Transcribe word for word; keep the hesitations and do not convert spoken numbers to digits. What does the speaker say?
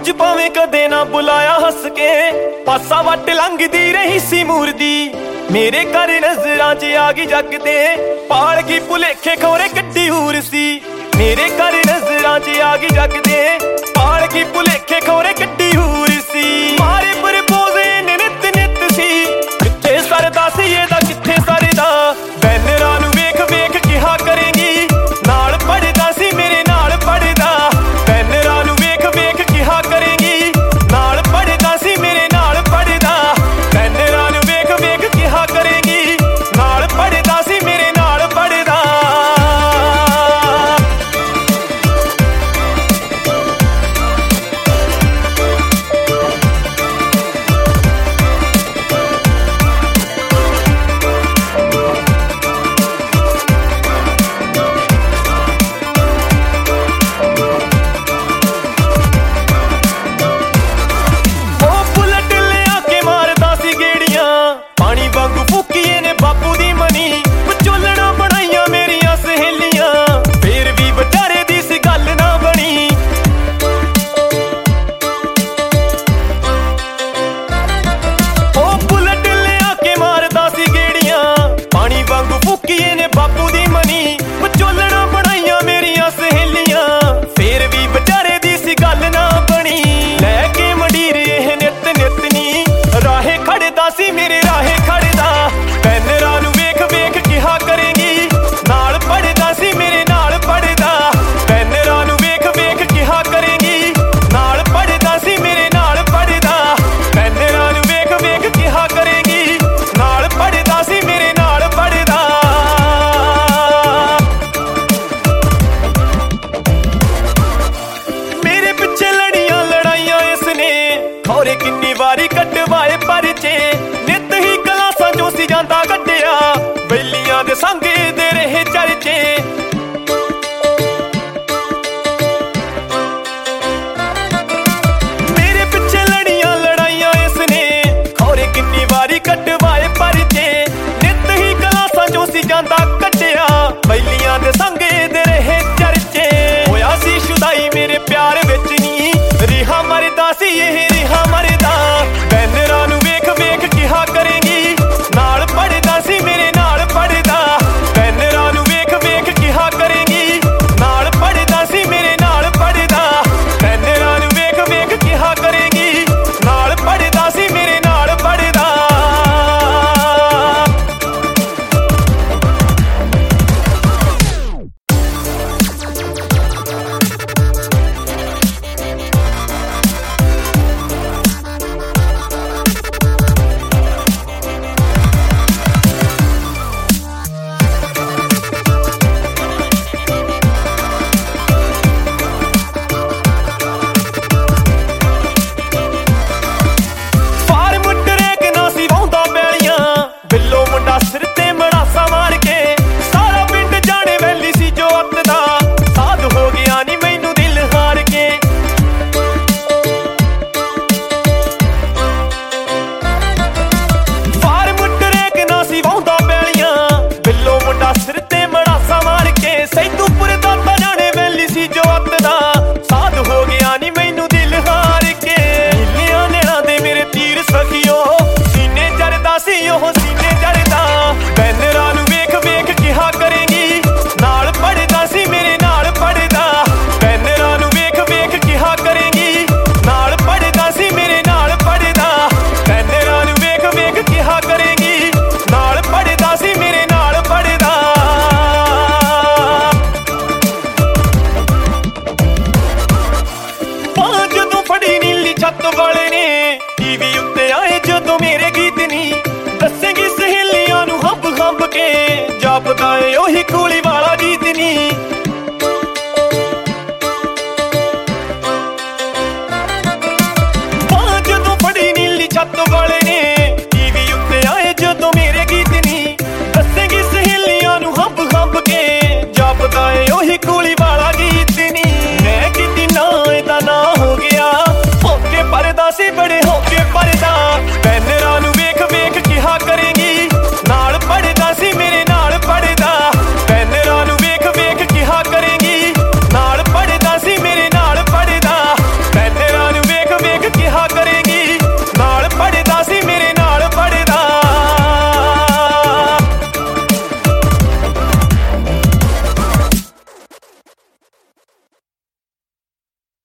च भावें कदे ना बुलाया हस के, पासा वट लंघदी रही सी मूरदी, मेरे घर नजरां च आ गई जग दे, पाल की भुलेखे खोरे कड्डी हूर सी। मेरे घर नजरां च आ गई जग दे, पाल की भुलेखे खोरे कड्डी हूर सी। मारे प्रपोज इन्ने नित नित सी, कित्थे सरदा सी एदा कित्थे सरदा, बैनरां नूं वेख वेख किहा करेंगी, नाल पढ़दा सी मेरे नाल पढ़दा, बैनरां नूं वेख वेख किहा करेंगी, नाल पढ़दा सी मेरे नाल पढ़दा, बैनरां नूं वेख वेख किहा करेंगी, नाल पढ़दा सी मेरे नाल पढ़दा। मेरे राहे खड़दा, बैनरां नूं वेख वेख किहा करेंगी, नाल पढ़दा सी मेरे नाल पढ़दा, बैनरां नूं वेख वेख किहा करेंगी, नाल पढ़दा सी मेरे नाल पढ़दा, बैनरां नूं वेख वेख किहा करेंगी, नाल पढ़दा सी मेरे नाल पढ़दा। मेरे पिछे लड़ियां लड़ाइयां इसने, खौरे किन्नी वारी कटवाए परचे, नित ही क्लासां चों सी जांदा कड्डिया, बैलियां दे संग दे रहे चर्चे। मेरे पिछे लड़ियां लड़ाइयां इसने, खौरे किन्नी वारी कटवाए परचे, नित ही क्लासां चों सी जांदा कड्डिया, बैलियां दे संग दे रहे चर्चे। होया सी शुदाई मेरे प्यार विच नी, रिहा मरदा सी एह रिहा मरदा, बैनरां नूं वेख वेख किहा करेंगी, नाल पढ़दा सी मेरे नाल पढ़दा, बैनरां नूं वेख वेख किहा करेंगी, नाल पढ़दा सी मेरे नाल पढ़दा, बैनरां नूं वेख वेख किहा करेंगी, नाल पढ़दा सी मेरे नाल पढ़दा। जापदा ए ओही कूली वाला गीत नी।